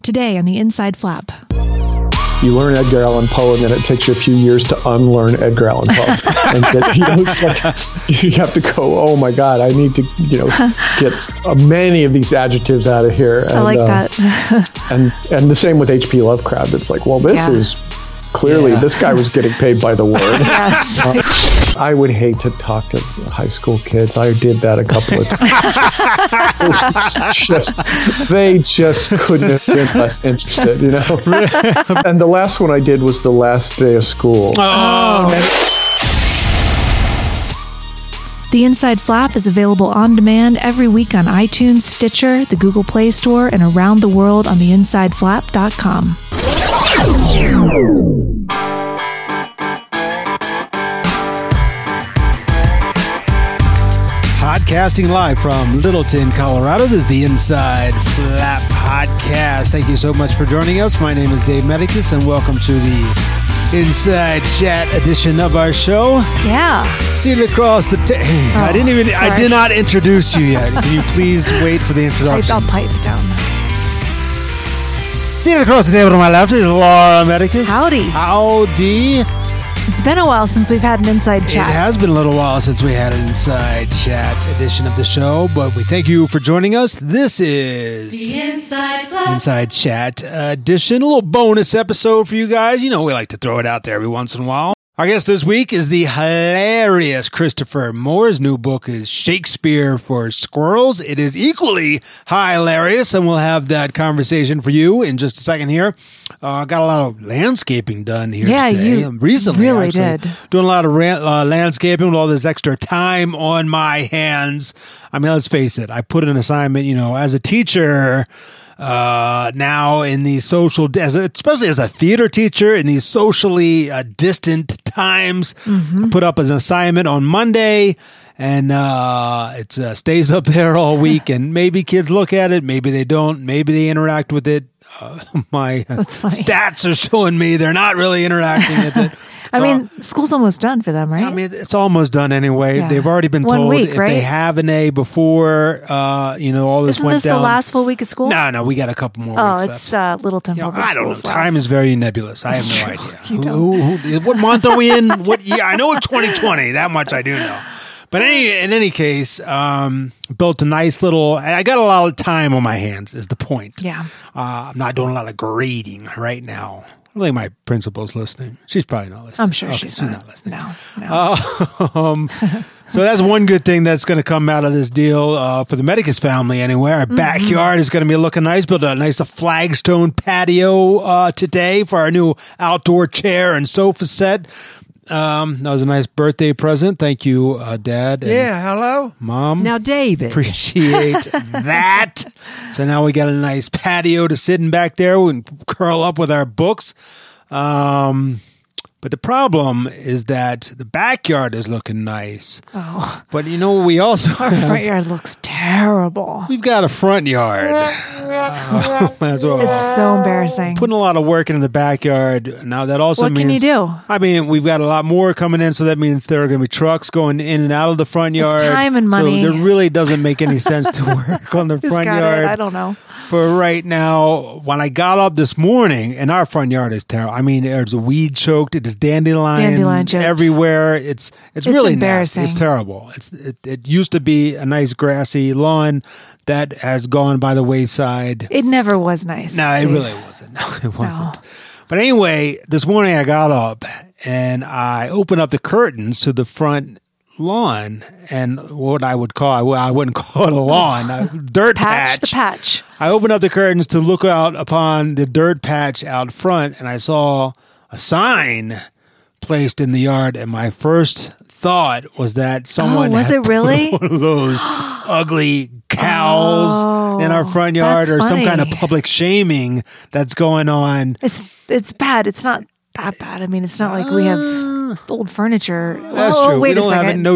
Today on the Inside Flap. You learn Edgar Allan Poe, and then it takes you a few years to unlearn Edgar Allan Poe. And it's like, you have to go, oh my God, I need to, get many of these adjectives out of here. And, I like that. and the same with H.P. Lovecraft. It's like, well, this is clearly, this guy was getting paid by the word. Yes. I would hate to talk to high school kids. I did that a couple of times. They just couldn't have been less interested, And the last one I did was the last day of school. The Inside Flap is available on demand every week on iTunes, Stitcher, the Google Play Store, and around the world on theinsideflap.com. Podcasting live from Littleton, Colorado. This is the Inside Flap Podcast. Thank you so much for joining us. My name is Dave Medicus, and welcome to the Inside Chat edition of our show. Yeah. Seated across the I did not introduce you yet. Can you please wait for the introduction? I'll pipe down. Seated across the table to my left is Laura Medicus. Howdy. It's been a while since we've had an Inside Chat. It has been a little while since we had an Inside Chat edition of the show, but we thank you for joining us. This is the Inside Chat edition, a little bonus episode for you guys. We like to throw it out there every once in a while. Our guest this week is the hilarious Christopher Moore. His new book is Shakespeare for Squirrels. It is equally hilarious, and we'll have that conversation for you in just a second here. Got a lot of landscaping done here today. You recently, really actually, did. Doing a lot of landscaping with all this extra time on my hands. I mean, let's face it. I put an assignment, as a teacher. Now in these especially as a theater teacher in these socially distant times, I put up an assignment on Monday, and it stays up there all week, and maybe kids look at it, maybe they don't, maybe they interact with it. My stats are showing me they're not really interacting with it. I mean, school's almost done for them, right? I mean, it's almost done anyway. Yeah. They've already been told week, if right? they have an A before, all this Isn't went this down. the last full week of school? No, we got a couple more weeks left. It's Littleton Public I don't know. Schools Time is very nebulous. I have no idea. You what month are we in? What year? I know it's 2020. That much I do know. But in any case, built a nice little. I got a lot of time on my hands. Is the point? Yeah. I'm not doing a lot of grading right now. I don't think my principal's listening. She's probably not listening. I'm sure she's not listening. No. So that's one good thing that's going to come out of this deal for the Medicus family anyway. Our backyard is going to be looking nice. Built a nice flagstone patio today for our new outdoor chair and sofa set. That was a nice birthday present. Thank you, Dad. And hello. Mom. Now, David. Appreciate that. So now we got a nice patio to sit in back there. We can curl up with our books. But the problem is that the backyard is looking nice. Oh. But we also Our front yard looks terrible. We've got a front yard. As well. It's so embarrassing. Putting a lot of work into the backyard. Now that also means... What can you do? I mean, we've got a lot more coming in, so that means there are going to be trucks going in and out of the front yard. It's time and money. So there really doesn't make any sense to work on the front yard. I don't know. For right now, when I got up this morning, and our front yard is terrible. I mean, there's a weed choked. It is dandelion choked everywhere. It's really embarrassing. Nasty. It's terrible. It used to be a nice grassy lawn that has gone by the wayside. It never was nice. No, it really wasn't. No, it wasn't. No. But anyway, this morning I got up and I opened up the curtains to the front lawn, and what I would call, I wouldn't call it a lawn, a dirt patch. The patch. I opened up the curtains to look out upon the dirt patch out front, and I saw a sign placed in the yard, and my first thought was that someone was had it really? put one of those ugly cows in our front yard, or some kind of public shaming that's going on. It's bad. It's not that bad. I mean, it's not like we have old furniture. That's true. Wait we don't have it. No.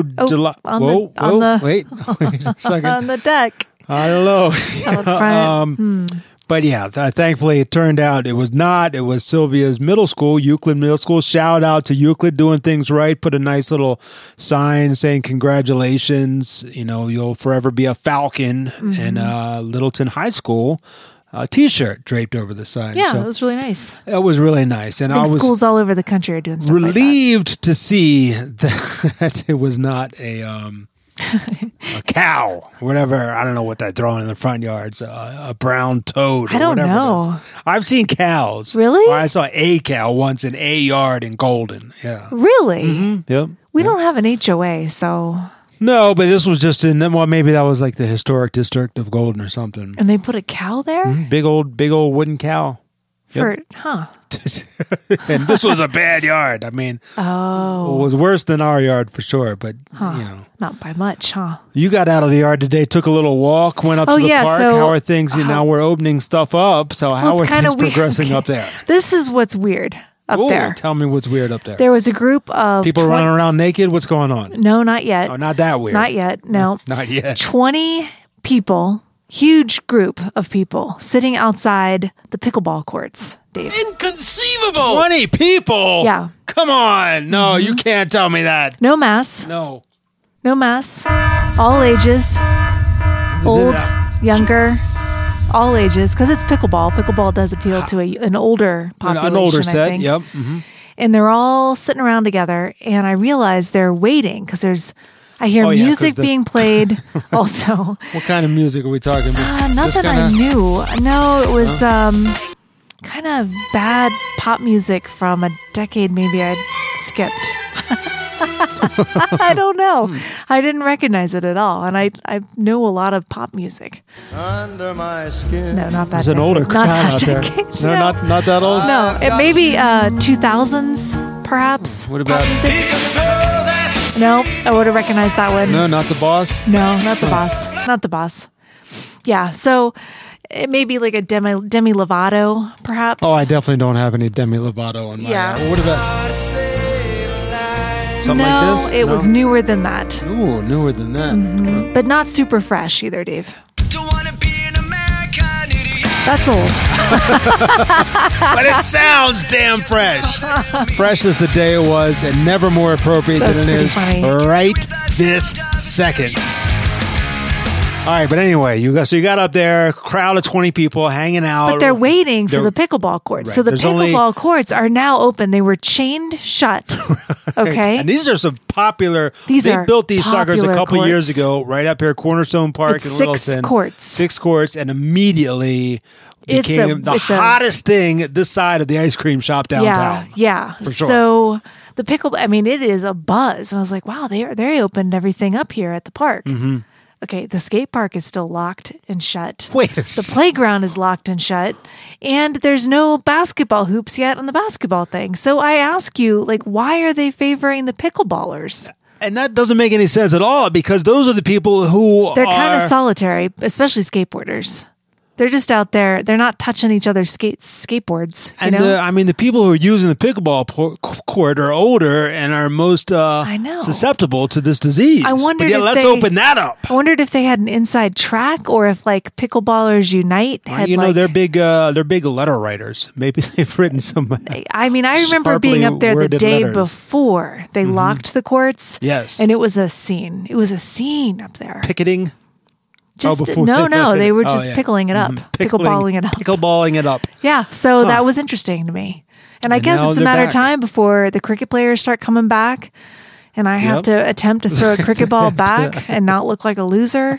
Wait a second. On the deck. I don't know. Out front. But yeah, thankfully it turned out it was not. It was Sylvia's middle school, Euclid Middle School. Shout out to Euclid doing things right. Put a nice little sign saying congratulations. You'll forever be a Falcon in Littleton High School. T-shirt draped over the sign. Yeah, so it was really nice. it was really nice, and I I think was schools all over the country are doing stuff relieved to see that it was not a cow, whatever. I don't know what they're throwing in the front yards. A brown toad. Or I don't whatever know. it is. I've seen cows. Really? I saw a cow once in a yard in Golden. Yeah. like that. Really? Yep. We don't have an HOA, so... No, but this was just in. Well, maybe that was like the historic district of Golden or something. And they put a cow there? Big old wooden cow. For, huh. And this was a bad yard. I mean, it was worse than our yard for sure. But Not by much, huh? you got out of the yard today, took a little walk, went up to the park. so- how are things? Now we're opening stuff up. So how are it's kinda things weird. progressing Okay. up there? This is what's weird up Ooh, there. tell me what's weird up there. There was a group of... People running around naked. What's going on? No, not yet. Oh, not that weird. Not yet, no. Not yet. 20 people, huge group of people, sitting outside the pickleball courts, Dave. Inconceivable! 20 people. Yeah. Come on. No, you can't tell me that. No mass. No. No mass. All ages. Old, younger, all ages. Because it's pickleball. Pickleball does appeal to an older population, An older I set. think. Yep. Mm-hmm. And they're all sitting around together. And I realize they're waiting because I hear Oh, yeah, 'cause music the- being played also. What kind of music are we talking about? Not Just that I knew. No, it was kind of bad pop music from a decade maybe I'd skipped. I don't know. I didn't recognize it at all. And I know a lot of pop music. Under my skin. No, not that There's an decade. older Not crowd that out there. decade. No, not that old? No, it may be 2000s, perhaps. What about- pop music? No, I would have recognized that one. No, not the boss? No, not the boss. Not the boss. Yeah, so it may be like a Demi Lovato, perhaps. Oh, I definitely don't have any Demi Lovato on my... Yeah. What about... Something no, like this? it was newer than that, Ooh, newer than that. but not super fresh either, Dave. Don't wanna be an American idiot. That's old. But it sounds damn fresh. Fresh as the day it was, and never more appropriate That's than it pretty is funny. right this second. All right, but anyway, you got up there, crowd of 20 people hanging out. But they're waiting for They're- the pickleball courts. Right, So the there's only- pickleball courts are now open. They were chained shut. Okay. And these are some popular. These they are built these suckers a popular couple years courts. ago, right up here, Cornerstone Park It's in 6 Littleton. courts. 6 courts, and immediately It's became the it's a- hottest thing this side of the ice cream shop downtown. Yeah. For sure. So the it is a buzz. And I was like, wow, they opened everything up here at the park. Mm-hmm. Okay, the skate park is still locked and shut. Wait a The second. playground is locked and shut. And there's no basketball hoops yet on the basketball thing. So I ask you, like, why are they favoring the pickleballers? And that doesn't make any sense at all, because those are the people who They're kind are- of solitary, especially skateboarders. They're just out there. They're not touching each other's skateboards. You And know? the people who are using the pickleball court are older and are most I know. susceptible to this disease. I wondered but yeah, if let's they- open that up. I wondered if they had an inside track or if like Pickleballers Unite had You know, like, they're big letter writers. Maybe they've written some. I mean, I remember sharply being up there the worded day letters. before they locked the courts. Yes. And it was a scene. It was a scene up there. Picketing. Just before- no, they were Oh, just yeah. pickling it up, pickleballing it up. Pickleballing it up. Yeah, so that was interesting to me. And I And guess now it's a they're matter back. of time before the cricket players start coming back and I have Yep. to attempt to throw a cricket ball back and not look like a loser.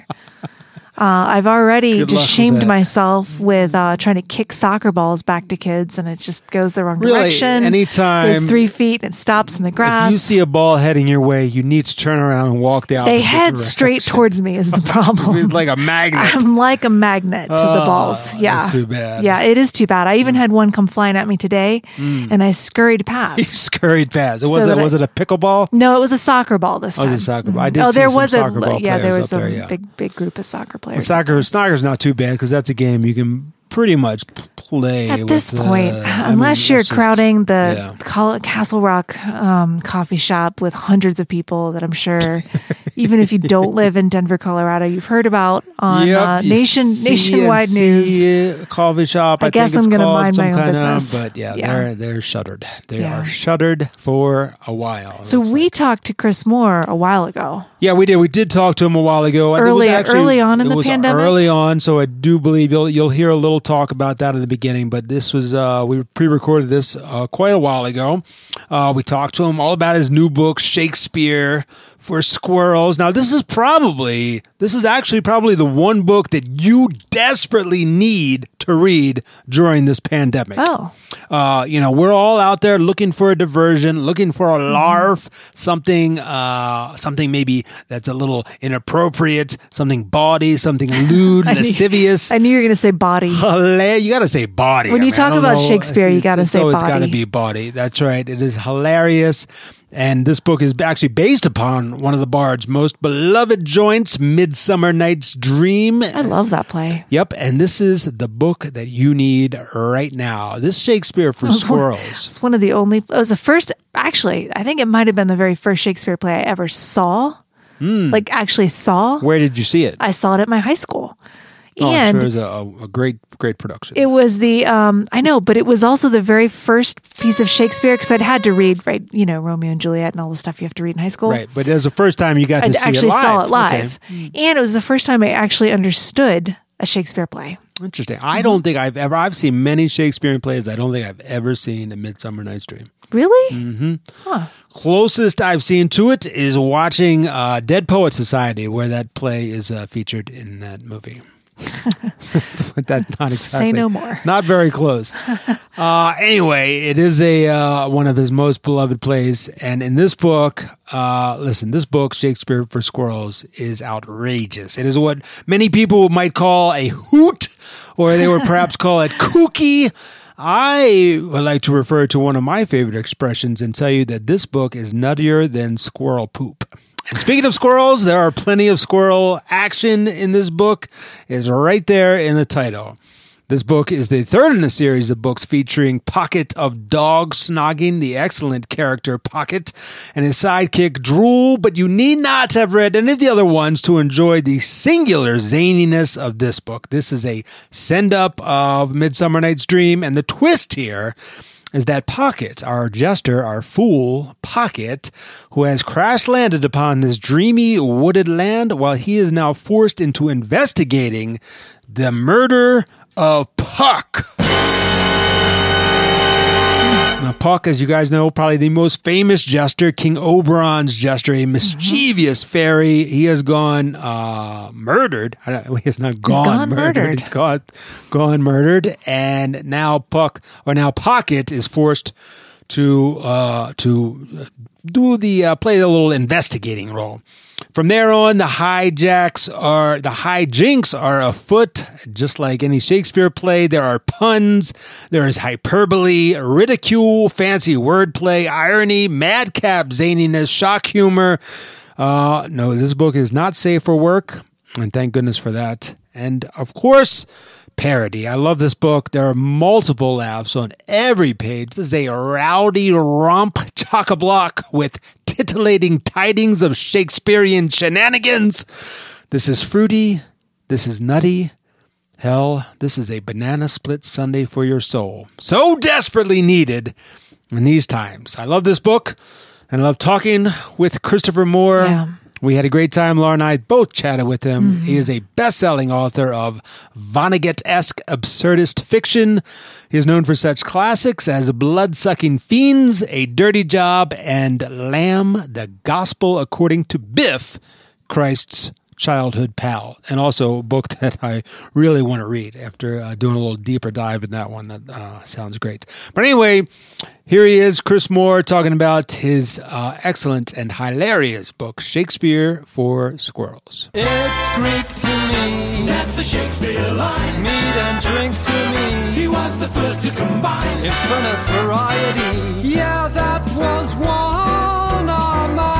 I've already Good just luck with shamed that. myself with trying to kick soccer balls back to kids, and it just goes the wrong Really, direction. anytime- goes 3 feet and stops in the grass. If you see a ball heading your way, you need to turn around and walk the opposite they head direction. straight towards me is the problem. like a magnet. I'm like a magnet to the balls. Yeah. that's too bad. Yeah, it is too bad. I even had one come flying at me today and I scurried past. You scurried past. So Was that it a pickleball? No, it was a soccer ball this Oh, time. it was a soccer ball. I did Oh, see there some was soccer ball there players was up a there, yeah. big group of soccer players. Soccer's not too bad because that's a game you can pretty much play. At this with, point, I unless mean, you're that's just- crowding the yeah. Castle Rock coffee shop with hundreds of people that I'm sure even if you don't live in Denver, Colorado, you've heard about on Yep, you nationwide news. CNC coffee shop. I guess think it's I'm gonna called mind some my own kind business. But yeah, Yeah. they're shuttered. They Yeah. are shuttered for a while. it So looks we like. talked to Chris Moore a while ago. Yeah, we did. We did talk to him a while ago. And Early- it was actually, early on in it the was pandemic? Early on, so I do believe you'll hear a little talk about that at the beginning. But this was we pre-recorded this quite a while ago. We talked to him all about his new book, Shakespeare for Squirrels. Now, this is actually probably the one book that you desperately need to read during this pandemic. Oh. We're all out there looking for a diversion, looking for a larf, something maybe that's a little inappropriate, something bawdy, something lewd, lascivious. I knew you were going to say body. You got to say bawdy. When you I talk don't about know. Shakespeare, you gotta say It's got to bawdy. be bawdy. That's right. It is hilarious. And this book is actually based upon one of the Bard's most beloved joints, Midsummer Night's Dream. I love that play. Yep, and this is the book that you need right now. This Shakespeare for Squirrels. It's one of the only. It was the first. Actually, I think it might have been the very first Shakespeare play I ever saw. Like actually saw. Where did you see it? I saw it at my high school, I'm and sure it was a great production. it was the. I know, but it was also the very first piece of Shakespeare because I'd had to read Romeo and Juliet and all the stuff you have to read in high school. Right, but it was the first time you got I to see actually it live. saw it live, Okay. and it was the first time I actually understood a Shakespeare play. Interesting. I don't think I've seen many Shakespearean plays. I don't think I've ever seen A Midsummer Night's Dream. Really? Closest I've seen to it is watching Dead Poets Society, where that play is featured in that movie. But that's not exactly. Say no more. Not very close. Anyway, it is one of his most beloved plays, and in this book, this book, Shakespeare for Squirrels, is outrageous. It is what many people might call a hoot, or they would perhaps call it kooky. I would like to refer to one of my favorite expressions and tell you that this book is nuttier than squirrel poop. And speaking of squirrels, there are plenty of squirrel action in this book. It's right there in the title. This book is the third in a series of books featuring Pocket of Dog Snogging, the excellent character Pocket, and his sidekick Drool, but you need not have read any of the other ones to enjoy the singular zaniness of this book. This is a send-up of Midsummer Night's Dream, and the twist here is that Pocket, our jester, our fool, Pocket, who has crash-landed upon this dreamy wooded land while he is now forced into investigating the murder of Puck. Now, Puck, as you guys know, probably the most famous jester, King Oberon's jester, a mischievous fairy. He has gone murdered. He has not gone murdered. He's gone murdered. And now Pocket is forced to play the little investigating role. From there on, the hijinks are afoot, just like any Shakespeare play. There are puns, there is hyperbole, ridicule, fancy wordplay, irony, madcap zaniness, shock humor. No, this book is not safe for work, and thank goodness for that. And of course, parody. I love this book. There are multiple laughs on every page. This is a rowdy romp chock-a-block with titillating tidings of Shakespearean shenanigans. This is fruity. This is nutty. Hell, this is a banana split sundae for your soul. So desperately needed in these times. I love this book, and I love talking with Christopher Moore. Yeah. We had a great time. Laura and I both chatted with him. He is a best-selling author of Vonnegut-esque absurdist fiction. He is known for such classics as Blood-Sucking Fiends, A Dirty Job, and Lamb, the Gospel According to Biff, Christ's Childhood Pal, and also a book that I really want to read after doing a little deeper dive in that one. That sounds great. But anyway, here he is, Chris Moore, talking about his excellent and hilarious book, Shakespeare for Squirrels. It's Greek to me. That's a Shakespeare line. Meat and drink to me. He was the first to combine. Infinite variety. Yeah, that was one of mine.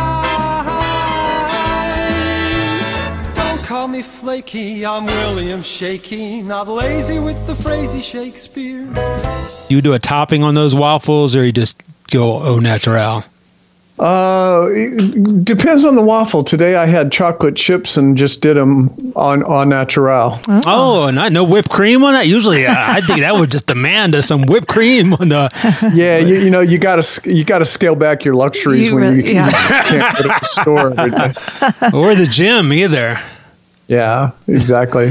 Don't call me flaky. I'm William Shaky. Not lazy with the phrasey Shakespeare. Do you do a topping on those waffles, or you just go au naturel? It depends on the waffle. Today I had chocolate chips and just did them on natural. Oh, no whipped cream on that. Usually, I think that would just demand some whipped cream on the. Yeah, you got to scale back your luxuries you can't go to the store every day. Or the gym either. Yeah, exactly.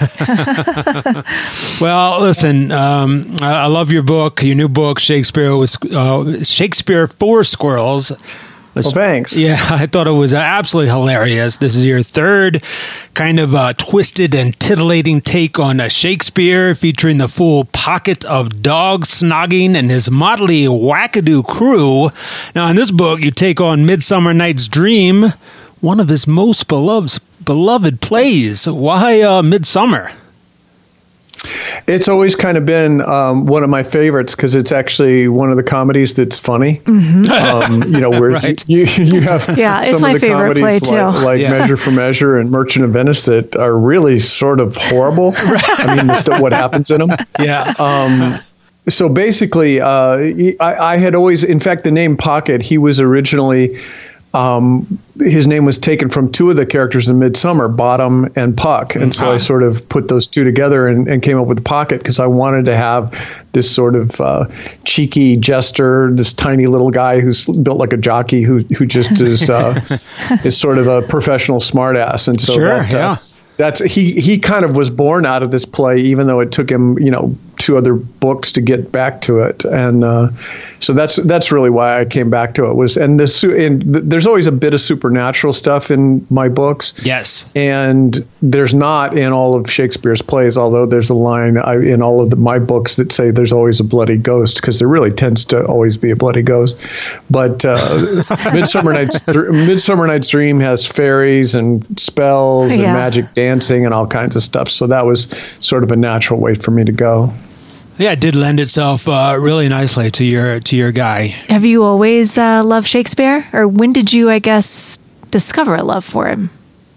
Well, listen, I love your book, your new book, Shakespeare for Squirrels. Well, thanks. Yeah, I thought it was absolutely hilarious. This is your third kind of twisted and titillating take on Shakespeare, featuring the full pocket of Dog Snogging and his motley wackadoo crew. Now, in this book, you take on Midsummer Night's Dream, one of his most beloved plays. Why Midsummer? It's always kind of been one of my favorites because it's actually one of the comedies that's funny. Mm-hmm. Where right. you have some it's of my the favorite play comedies too. like Measure for Measure and Merchant of Venice that are really sort of horrible. I mean, what happens in them. Yeah. So basically, I had always, in fact, the name Pocket, he was originally... his name was taken from two of the characters in Midsummer, Bottom and Puck. And so I sort of put those two together and came up with Pocket because I wanted to have this sort of cheeky jester, this tiny little guy who's built like a jockey who just is sort of a professional smartass. And so he kind of was born out of this play, even though it took him, two other books to get back to it. And so that's really why I came back to it. There's always a bit of supernatural stuff in my books. Yes. And there's not in all of Shakespeare's plays, although there's a line in all of my books that say there's always a bloody ghost, because there really tends to always be a bloody ghost. But Midsummer Night's Dream has fairies and spells and magic dancing and all kinds of stuff. So that was sort of a natural way for me to go. Yeah, it did lend itself really nicely to your guy. Have you always loved Shakespeare? Or when did you, I guess, discover a love for him?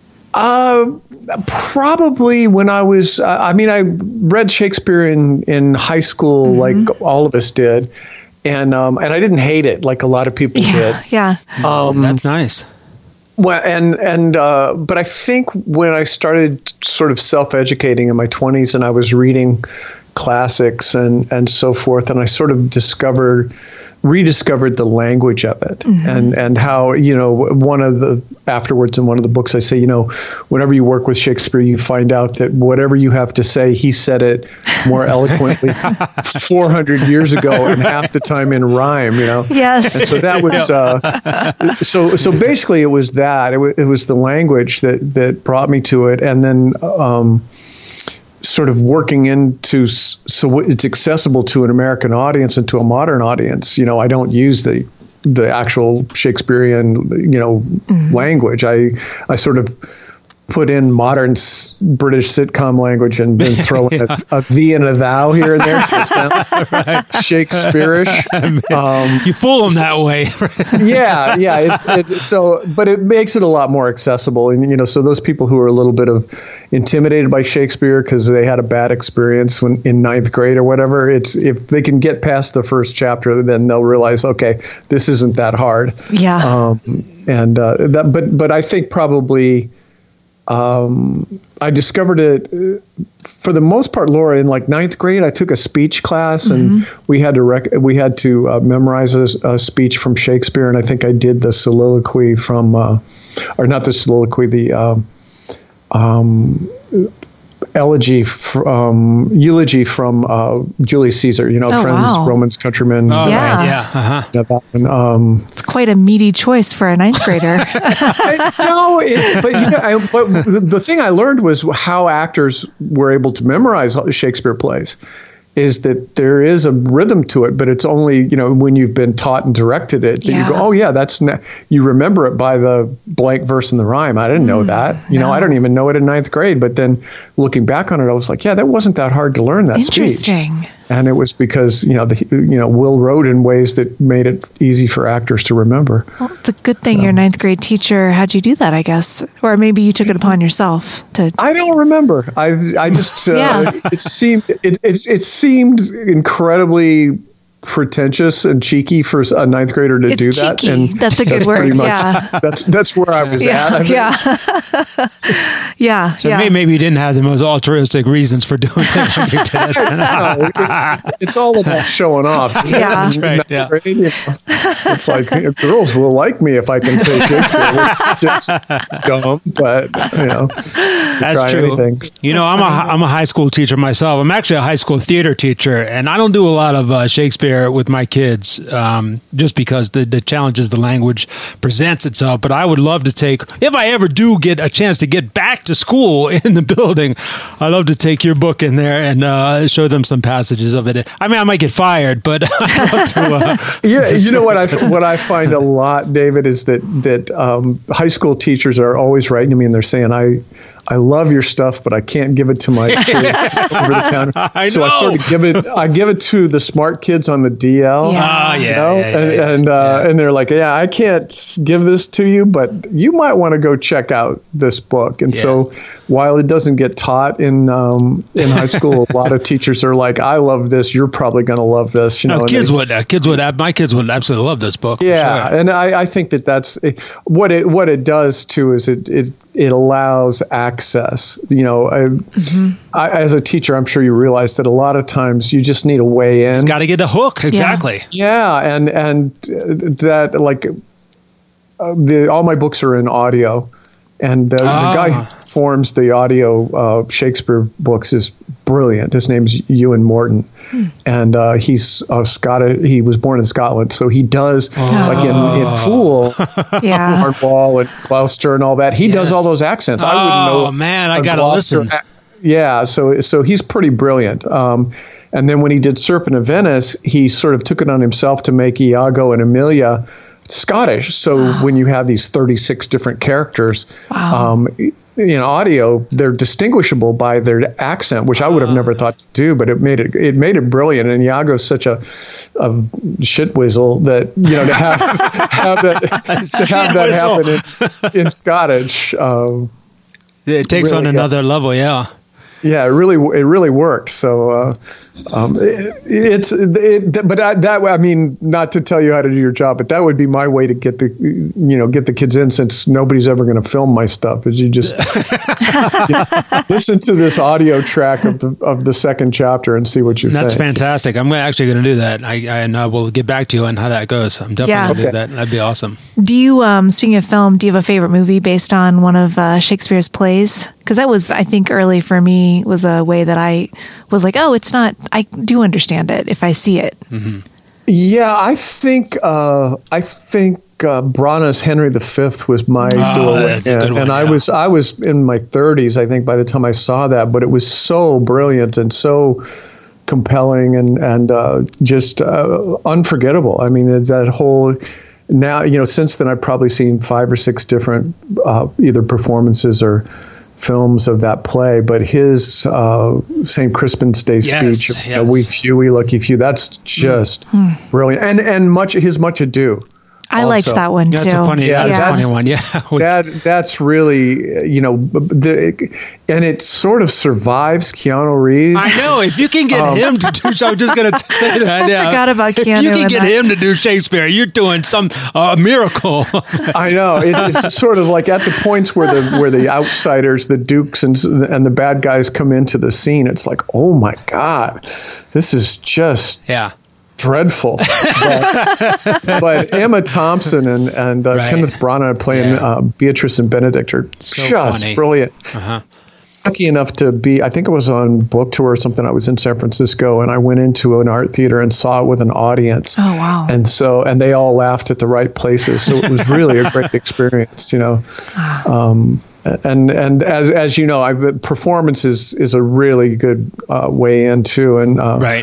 Probably when I was, I read Shakespeare in high school, like all of us did. And I didn't hate it like a lot of people did. Yeah. That's nice. Well, but I think when I started sort of self-educating in my 20s and I was reading classics and so forth, and I sort of rediscovered the language of it, and how, afterwards in one of the books I say, whenever you work with Shakespeare, you find out that whatever you have to say, he said it more eloquently 400 years ago and half the time in rhyme, Yes. And so that was, so basically it was that, it was the language that brought me to it. And then, sort of working into so it's accessible to an American audience and to a modern audience. I don't use the actual Shakespearean language. I sort of put in modern British sitcom language and then throw in a thee and a thou here and there, so it sounds Shakespeare-ish. You fool them that way. But it makes it a lot more accessible, and so those people who are a little bit intimidated by Shakespeare because they had a bad experience in ninth grade or whatever, if they can get past the first chapter, then they'll realize, okay, this isn't that hard. Yeah. But I think probably. I discovered it for the most part, Laura, in like ninth grade. I took a speech class, and we had to memorize a speech from Shakespeare, and I think I did the soliloquy from, or not the soliloquy, the eulogy from Julius Caesar. Friends, wow. Romans, countrymen. Oh, yeah. That one. It's quite a meaty choice for a ninth grader. But the thing I learned was how actors were able to memorize Shakespeare plays. Is that there is a rhythm to it, but it's only, when you've been taught and directed it, that you go, oh yeah, you remember it by the blank verse and the rhyme. I didn't know that. I don't even know it in ninth grade. But then looking back on it, I was like, yeah, that wasn't that hard to learn that speech. Interesting. And it was because, Will wrote in ways that made it easy for actors to remember. Well, it's a good thing your ninth grade teacher had you do that, I guess. Or maybe you took it upon yourself to. I don't remember. I just, it seemed incredibly pretentious and cheeky for a ninth grader to do that. Cheeky. And that's a good word. pretty much- Yeah. That's where I was at. I mean, Yeah. So maybe you didn't have the most altruistic reasons for doing it when you did it. no, it's all about showing off. Yeah. That's right, yeah. Grade, you know, it's like girls will like me if I can say Shakespeare. Which is just dumb, but That's try true. anything. I'm a high school teacher myself. I'm actually a high school theater teacher, and I don't do a lot of Shakespeare with my kids, just because the challenges the language presents itself. But I would love to take, if I ever do get a chance to get back to school in the building, I'd love to take your book in there and show them some passages of it. I mean, I might get fired, but I'd love to. Yeah, you know what I find a lot, David, is that high school teachers are always writing to me and they're saying, I love your stuff, but I can't give it to my kids over the counter. I So I know. sort of give it to the smart kids on the DL. Yeah. And they're like, yeah, I can't give this to you, but you might want to go check out this book. And so while it doesn't get taught in high school, a lot of teachers are like, I love this. You're probably going to love this. No, and kids would. My kids would absolutely love this book. for yeah, sure. and I think that's what it does too. Is it allows access. I, as a teacher, I'm sure you realize that a lot of times you just need a way in. Got to get the hook. Exactly. Yeah, and that all my books are in audio, and the guy who forms the audio Shakespeare books is brilliant. His name's Ewan Morton, and he's Scottish. He was born in Scotland, so he does like in Fool, Yeah. Cornwall and Gloucester and all that. He does all those accents. I wouldn't know. Oh man, I a gotta Gloucester listen. Yeah, so he's pretty brilliant. And then when he did Serpent of Venice, he sort of took it on himself to make Iago and Emilia Scottish. So when you have these 36 different characters, in audio, they're distinguishable by their accent, which I would have never thought to do, but it made it brilliant. And Iago's such a shitwizzle that to have that happen in Scottish. It takes really, on another level. Yeah. Yeah, it really worked. So not to tell you how to do your job, but that would be my way to get the kids in, since nobody's ever going to film my stuff. Is you just listen to this audio track of the second chapter and see what you think. That's fantastic. I'm actually going to do that. I will get back to you on how that goes. I'm definitely going to do that. That'd be awesome. Do you, speaking of film, do you have a favorite movie based on one of Shakespeare's plays? Because that was, I think, early for me, was a way that I was like, oh, it's not, I do understand it if I see it. Mm-hmm. Yeah, I think Branagh's Henry V was my that's a good one, and I yeah. was in my 30s, I think, by the time I saw that, but it was so brilliant and so compelling and just unforgettable. I mean, that whole. Now, since then, I've probably seen 5 or 6 different either performances or films of that play. But his St. Crispin's Day speech, "We few, we lucky few," that's just brilliant, and his Much Ado. I liked that one too. That's a funny, funny one. Yeah, that's really, and it sort of survives Keanu Reeves. I know. If you can get him to do, I was just going to say that. Yeah. I forgot about Keanu. If you can get that. him to do Shakespeare, you're doing some miracle. I know. It's sort of like at the points where the outsiders, the dukes and the bad guys come into the scene. It's like, oh my God, this is just dreadful. But Emma Thompson and Kenneth Branagh playing Beatrice and Benedict are So just funny. brilliant. Lucky enough to be, I think it was on book tour or something. I was in San Francisco and I went into an art theater and saw it with an audience. Oh, wow. And they all laughed at the right places. So it was really a great experience, And as you know, performance is a really good way in too. And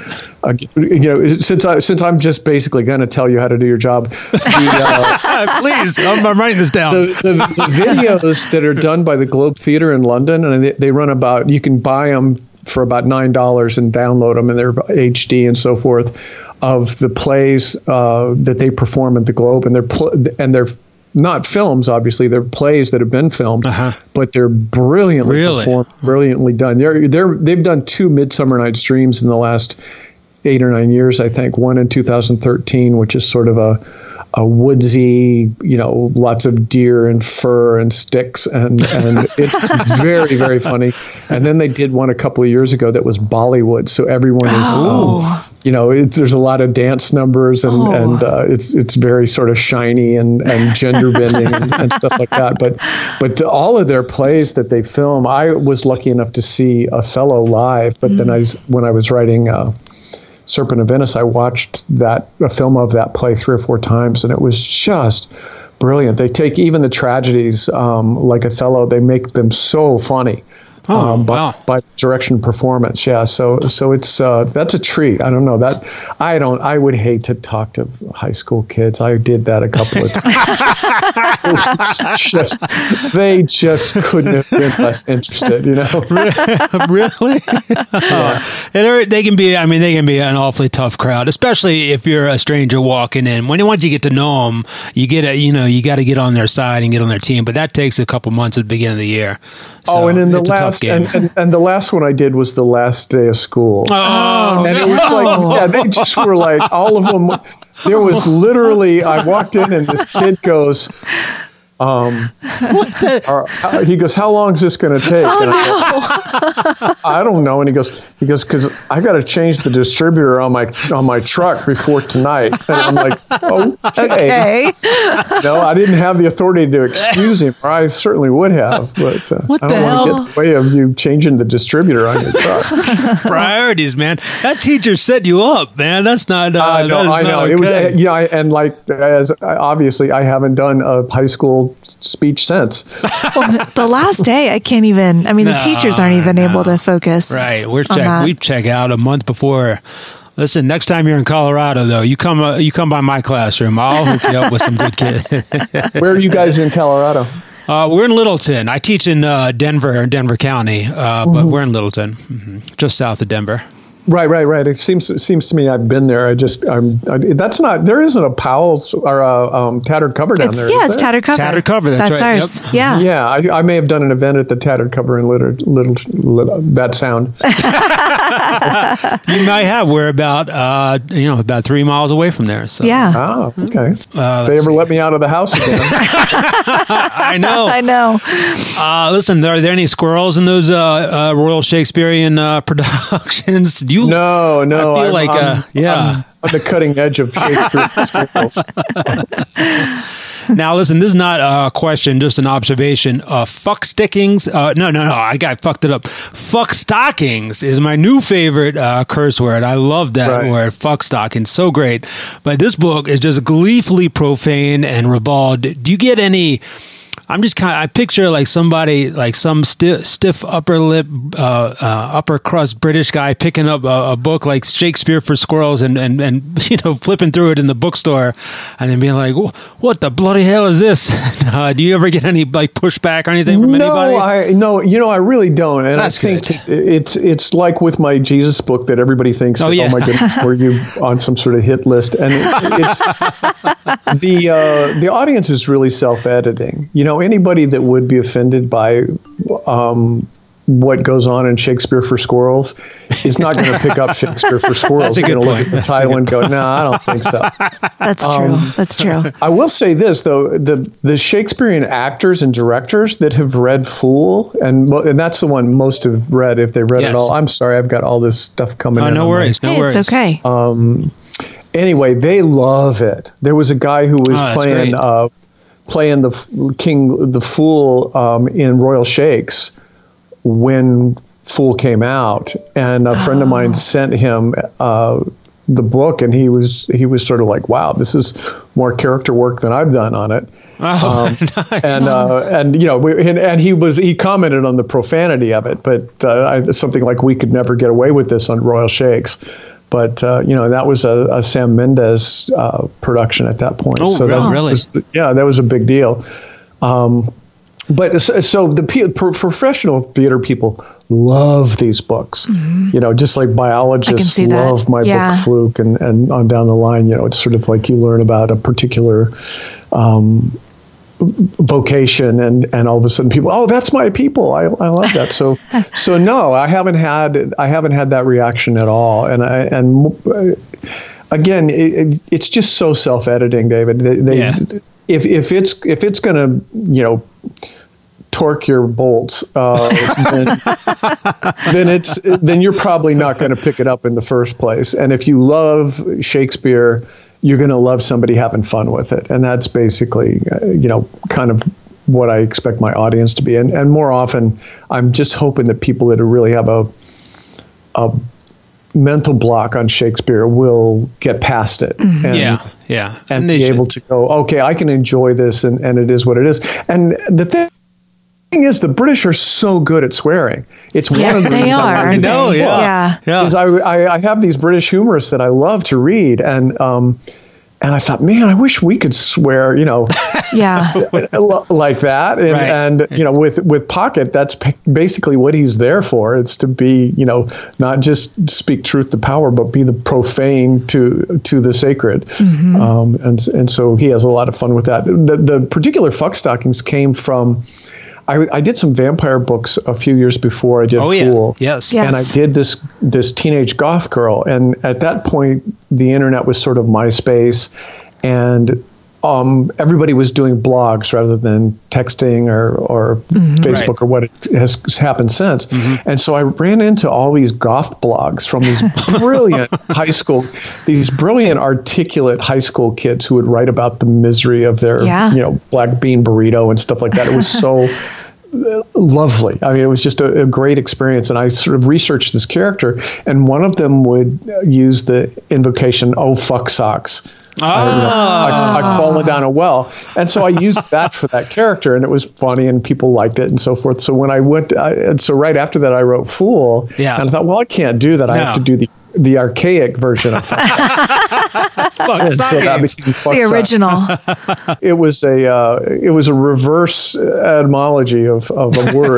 since I'm just basically going to tell you how to do your job, Please, I'm writing this down. the videos that are done by the Globe Theatre in London, and they run about, you can buy them for about $9 and download them, and they're HD and so forth, of the plays that they perform at the Globe, and they're not films, obviously. They're plays that have been filmed, but they're brilliantly performed, brilliantly done. They've done 2 Midsummer Night's Dreams in the last 8 or 9 years, I think. One in 2013, which is sort of a woodsy, lots of deer and fur and sticks, and it's very, very funny. And then they did one a couple of years ago that was Bollywood, so everyone is, there's a lot of dance numbers, and it's very sort of shiny and gender bending and stuff like that. But all of their plays that they film, I was lucky enough to see Othello live, but then when I was writing Serpent of Venice, I watched a film of that play 3 or 4 times, and it was just brilliant. They take even the tragedies, like Othello, they make them so funny. By direction performance. Yeah. So it's, that's a treat. I don't know that. I would hate to talk to high school kids. I did that a couple of times. They just couldn't have been less interested, Really? And they can be an awfully tough crowd, especially if you're a stranger walking in. Once you get to know them, you got to get on their side and get on their team, but that takes a couple months at the beginning of the year. So and in the last, and the last one I did was the last day of school. Oh, and it was like, they just were like, all of them. There was literally, I walked in and this kid goes, he goes, how long is this going to take? I don't know. And he goes, because I got to change the distributor on my truck before tonight. And I'm like, okay. No, I didn't have the authority to excuse him, or I certainly would have. But I don't want to get in the way of you changing the distributor on your truck. Priorities, man. That teacher set you up, man. That's not. I know. Okay. It was, and like as obviously I haven't done a high school speech since. The last day, I can't even. I mean, the teachers aren't even able to focus. Right, we check out a month before. Listen, next time you're in Colorado, though, you come by my classroom. I'll hook you up with some good kids. Where are you guys in Colorado? We're in Littleton. I teach in Denver County, but we're in Littleton, just south of Denver. Right. It seems to me I've been there. That's not. There isn't a Powell's or a Tattered Cover down there. Yeah, it's Tattered Cover. Tattered Cover. That's right. Ours. Yep. Yeah. Yeah. I may have done an event at the Tattered Cover in little that sound. You might have. We're about 3 miles away from there. So. Yeah. Oh, okay. They ever let me out of the house again? I know. I know. Listen, are there any squirrels in those Royal Shakespearean productions? No. I feel I'm on the cutting edge of Shakespeare. Now, listen, this is not a question, just an observation. Fuck stickings. No. I fucked it up. Fuck stockings is my new favorite curse word. I love that word. Fuck stockings. So great. But this book is just gleefully profane and ribald. Do you get any... I picture like somebody, like some stiff upper lip, upper crust British guy picking up a book like Shakespeare for Squirrels and flipping through it in the bookstore and then being like, what the bloody hell is this? Do you ever get any like pushback or anything from anybody? No, I really don't. And That's I think it's like with my Jesus book that everybody thinks, oh my goodness, were you on some sort of hit list? And it's the audience is really self-editing. Anybody that would be offended by what goes on in Shakespeare for Squirrels is not going to pick up Shakespeare for Squirrels. That's a good point. Look at the title and go, no, I don't think so. That's true. I will say this, though. The Shakespearean actors and directors that have read Fool, and that's the one most have read, if they read it all. I'm sorry, I've got all this stuff coming in. No worries. It's okay. Anyway, they love it. There was a guy who was playing the Fool in Royal Shakes when Fool came out, and a friend of mine sent him the book, and he was sort of like, wow, this is more character work than I've done on it. Nice. And he commented on the profanity of it, but something like, we could never get away with this on Royal Shakes. But, that was a Sam Mendes production at that point. Oh, so really? That was a big deal. But so the professional theater people love these books, just like biologists love my book Fluke and on down the line, it's sort of like you learn about a particular vocation, and all of a sudden people, oh, that's my people. I love that. So no, I haven't had that reaction at all. And again, it's just so self-editing, David. If it's going to, torque your bolts, then you're probably not going to pick it up in the first place. And if you love Shakespeare, you're going to love somebody having fun with it. And that's basically, kind of what I expect my audience to be. And more often, I'm just hoping that people that really have a mental block on Shakespeare will get past it. Mm-hmm. And be able to go, okay, I can enjoy this, and it is what it is. And the thing is, the British are so good at swearing. It's one of the they are. I know, yeah. Is I have these British humorists that I love to read, and I thought, man, I wish we could swear, like that. And, and with Pocket, that's basically what he's there for. It's to be, not just speak truth to power, but be the profane to the sacred. Mm-hmm. And so he has a lot of fun with that. The particular Fuck Stockings came from. I did some vampire books a few years before I did Fool. Yes. And I did this teenage goth girl. And at that point, the internet was sort of MySpace, and everybody was doing blogs rather than texting or Facebook or what it has happened since. Mm-hmm. And so I ran into all these goth blogs from these brilliant these brilliant articulate high school kids who would write about the misery of their, black bean burrito and stuff like that. It was so lovely. I mean, it was just a great experience. And I sort of researched this character, and one of them would use the invocation, "Oh, fuck socks." I'd fallen down a well. And so I used that for that character, and it was funny, and people liked it and so forth. So when I went, so right after that, I wrote Fool. Yeah. And I thought, well, I can't do that. I have to do the archaic version of Fuck. So that became Fuck the original. It was a reverse etymology of a word.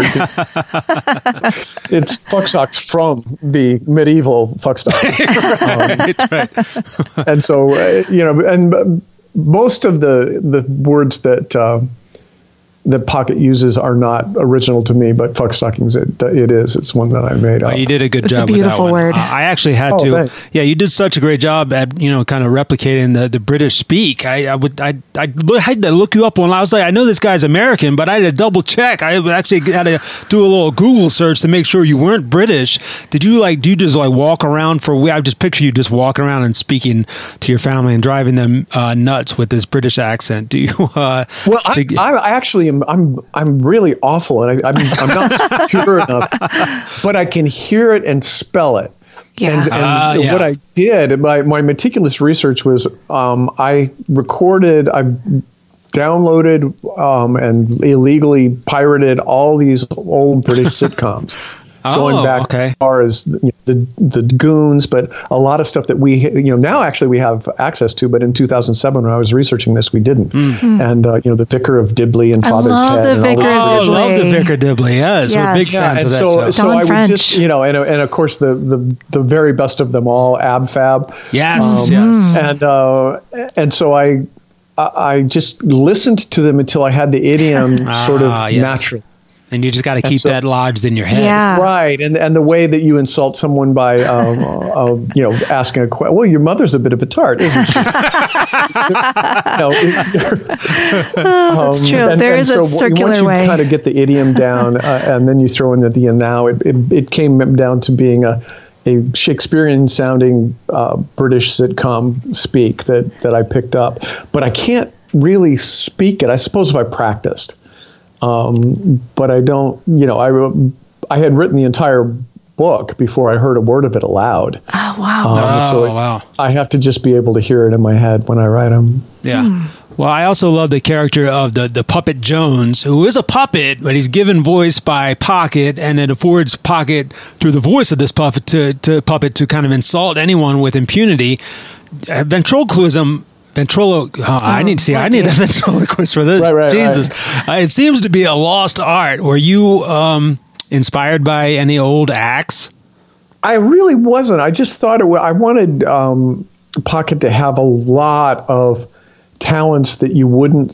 It's Fuck Socks from the medieval Fuck Stockings. Right. And so, and most of the words that Pocket uses are not original to me, but Fuck Stockings, it is. It's one that I made up. You did a good It's job a beautiful with that word. one. I actually had to. Thanks. Yeah, you did such a great job at kind of replicating the British speak. I had to look you up when I was like, I know this guy's American, but I had to double check. I actually had to do a little Google search to make sure you weren't British. Do you just walk around I just picture you just walking around and speaking to your family and driving them nuts with this British accent. Do you? Well, I actually am. I'm really awful, and I'm not pure enough, but I can hear it and spell it. Yeah. And what I did, my meticulous research was I downloaded and illegally pirated all these old British sitcoms. Going back as far as the Goons, but a lot of stuff that we now actually we have access to, but in 2007 when I was researching this, we didn't. Mm-hmm. And the Vicar of Dibley and Father Ted. I love the Vicar Dibley. Yes, we're big fans of that show. So I would just and of course the very best of them all, Ab Fab. Yes, and so I just listened to them until I had the idiom sort of natural. And you just got to keep that lodged in your head. Yeah. Right. And the way that you insult someone by, asking a question. Well, your mother's a bit of a tart, isn't she? That's true. There is a circular way. Once you kind of get the idiom down, and then you throw in the and now, it came down to being a Shakespearean-sounding British sitcom speak that I picked up. But I can't really speak it. I suppose if I practiced. But I don't, I had written the entire book before I heard a word of it aloud. Oh, wow. Wow. I have to just be able to hear it in my head when I write them. Yeah. Well, I also love the character of the puppet Jones, who is a puppet, but he's given voice by Pocket, and it affords Pocket, through the voice of this puppet, to kind of insult anyone with impunity. Ventriloquism. I need a ventriloquist for this. Right, Jesus. Right. It seems to be a lost art. Were you inspired by any old acts? I really wasn't. I just thought I wanted Pocket to have a lot of talents that you wouldn't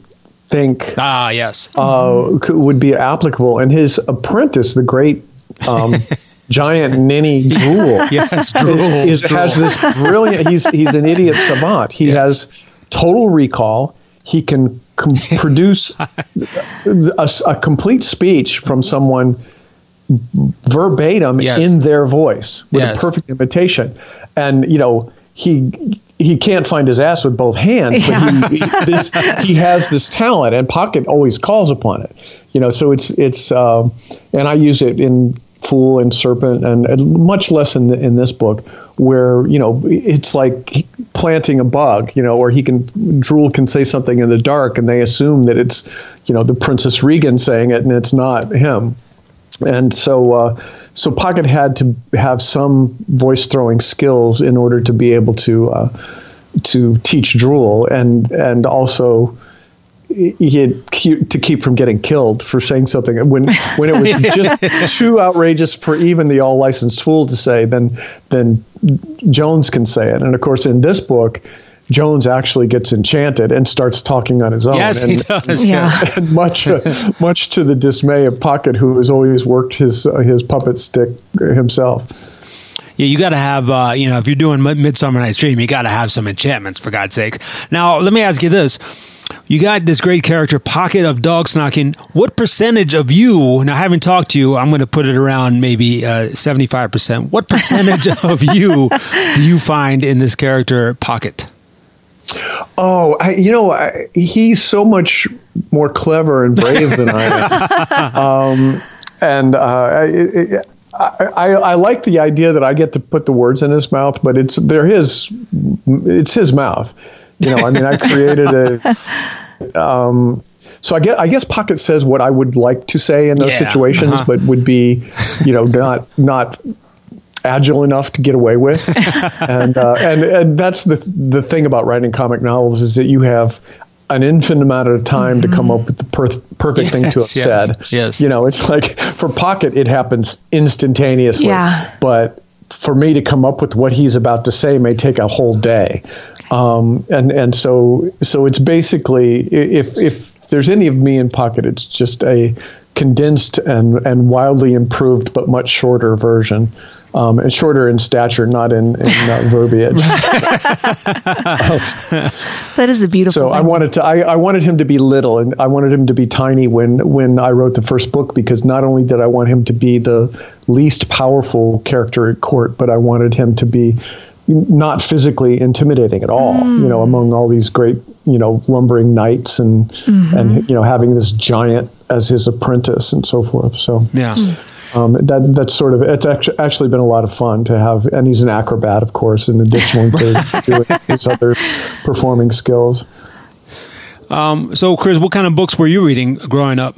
think yes. Would be applicable. And his apprentice, the great giant ninny Drool, Yes, has this brilliant. He's an idiot savant. He has total recall. He can produce a complete speech from someone verbatim in their voice with a perfect imitation. And he can't find his ass with both hands, but he has this talent, and Pocket always calls upon it. So it's and I use it in Fool and Serpent, and much less in this book, where it's like planting a bug, or Drool can say something in the dark, and they assume that it's the Princess Regan saying it, and it's not him. And so Pocket had to have some voice throwing skills in order to be able to teach Drool, and also he had to keep from getting killed for saying something when it was just too outrageous for even the all licensed fool to say. Then Jones can say it, and of course in this book, Jones actually gets enchanted and starts talking on his own. Yes, he does. And much to the dismay of Pocket, who has always worked his puppet stick himself. Yeah, you got to have, if you're doing Midsummer Night's Dream, you got to have some enchantments, for God's sakes. Now, let me ask you this. You got this great character, Pocket of Dogsnocking. What percentage of you, now having talked to you, I'm going to put it around maybe 75%. What percentage of you do you find in this character, Pocket? Oh, he's so much more clever and brave than I am. I like the idea that I get to put the words in his mouth, but it's his mouth. I created so I guess Pocket says what I would like to say in those situations, but would be, not agile enough to get away with. And that's the thing about writing comic novels, is that you have an infinite amount of time to come up with the perfect thing to have said. Yes. It's like for Pocket, it happens instantaneously. Yeah. But for me to come up with what he's about to say may take a whole day. And so it's basically, if there's any of me in Pocket, it's just a condensed and wildly improved, but much shorter version. And shorter in stature, not in verbiage. That is a beautiful thing. I wanted him to be little, and I wanted him to be tiny when I wrote the first book, because not only did I want him to be the least powerful character at court, but I wanted him to be not physically intimidating at all, among all these great, lumbering knights and having this giant as his apprentice and so forth. So, yeah. That's sort of, it's actually been a lot of fun to have, and he's an acrobat, of course, in addition to doing his other performing skills. So, Chris, what kind of books were you reading growing up?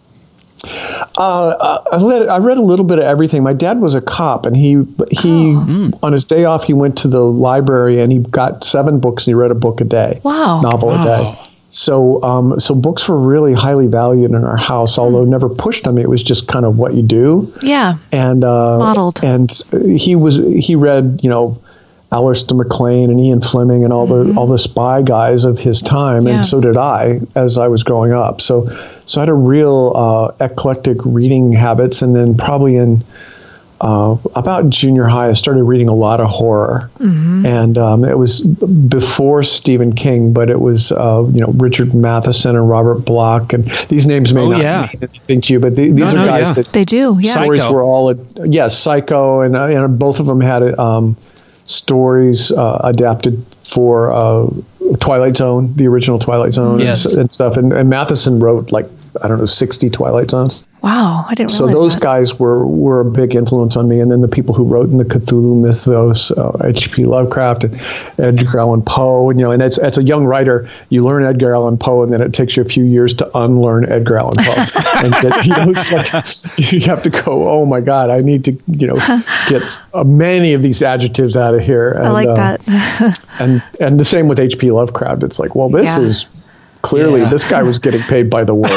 I read a little bit of everything. My dad was a cop, and he on his day off, he went to the library and he got 7 books and he read a book a day. Wow. Novel a day. So books were really highly valued in our house, although never pushed on me. It was just kind of what you do. Yeah. And modeled. And he read, Alistair MacLean and Ian Fleming and all the spy guys of his time, and so did I as I was growing up. So I had a real eclectic reading habits, and then probably in about junior high, I started reading a lot of horror, and it was before Stephen King, but it was Richard Matheson and Robert Bloch, and these names may not mean anything to you, but these are guys that they do. Yeah, stories Psycho. were all Psycho, and both of them had stories adapted for Twilight Zone, the original Twilight Zone, and stuff, and Matheson wrote 60 Twilight Zones. Wow, I didn't realize So those that. guys were a big influence on me, and then the people who wrote in the Cthulhu mythos, H.P. Lovecraft and Edgar Allan Poe, and as a young writer, you learn Edgar Allan Poe, and then it takes you a few years to unlearn Edgar Allan Poe, and it's like you have to go, oh my God, I need to get many of these adjectives out of here. And, I like that. and the same with H.P. Lovecraft. It's like, well, this is. Clearly, this guy was getting paid by the word.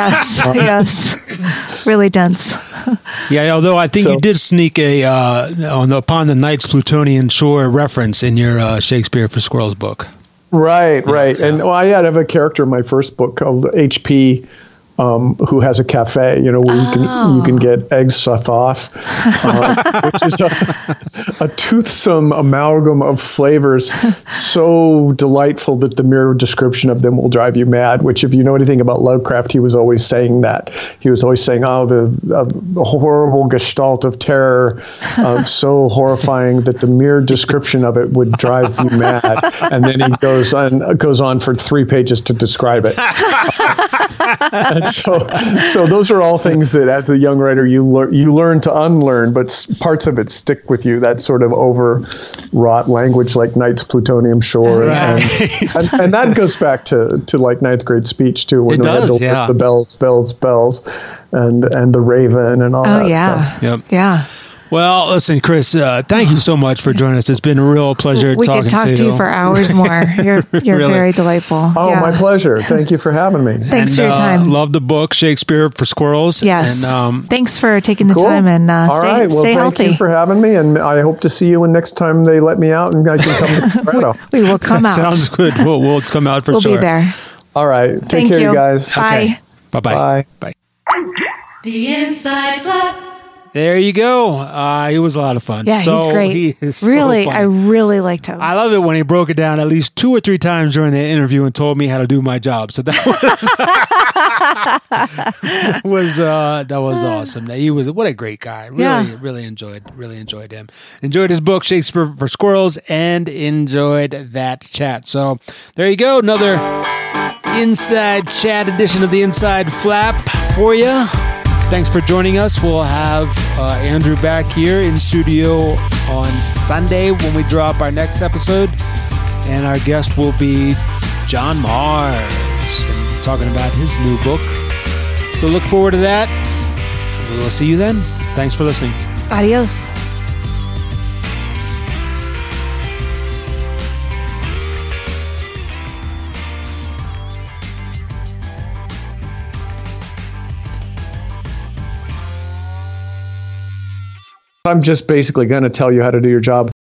Yes. Really dense. Yeah, although I think you did sneak upon the Night's Plutonian Shore reference in your Shakespeare for Squirrels book. Right. And I have a character in my first book called HP, who has a cafe, where you can get eggs Sathoth, which is a toothsome amalgam of flavors, so delightful that the mere description of them will drive you mad. Which, if you know anything about Lovecraft, he was always saying that. He was always saying, "Oh, the horrible gestalt of terror, so horrifying that the mere description of it would drive you mad." And then he goes on for 3 pages to describe it. And so those are all things that, as a young writer, you learn to unlearn, but parts of it stick with you. That sort of overwrought language, like Knight's Plutonium Shore, and that goes back to like 9th grade speech too, when we had to learn the bells, and the Raven and all that stuff. Yep. Yeah. Well, listen, Chris, thank you so much for joining us. It's been a real pleasure talking to you. We could talk to you for hours more. You're Really? very delightful. Oh, my pleasure. Thank you for having me. Thanks for your time. Love the book, Shakespeare for Squirrels. Yes. And, thanks for taking the Cool. time and All right. Well, stay healthy. Thank you for having me, and I hope to see you when next time they let me out and I can come to Colorado. We will come out. Sounds good. We'll come out for We'll sure. be there. All right. Take Thank care, you. you guys. Bye. Bye-bye. Bye. The Inside Flap. There you go. He was a lot of fun. Yeah, so he's great. He is so really, funny. I really liked him. I love it when he broke it down at least 2 or 3 times during the interview and told me how to do my job. So that was awesome. He was what a great guy. Really enjoyed him. Enjoyed his book Shakespeare for Squirrels and enjoyed that chat. So there you go. Another Inside Chat edition of the Inside Flap for you. Thanks for joining us. We'll have Andrew back here in studio on Sunday when we drop our next episode. And our guest will be John Mars, and talking about his new book. So look forward to that. We will see you then. Thanks for listening. Adios. I'm just basically going to tell you how to do your job.